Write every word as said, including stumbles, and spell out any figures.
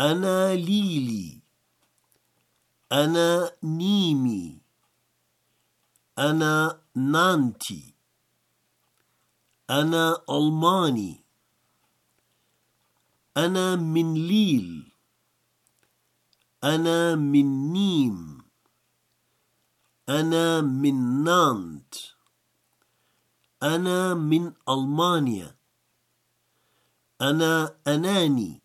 أنا ليلي. أنا نيمي. أنا نانتي. أنا ألماني. أنا من ليل. أنا من نيم. أنا من نانت. أنا من ألمانيا. أنا أناني.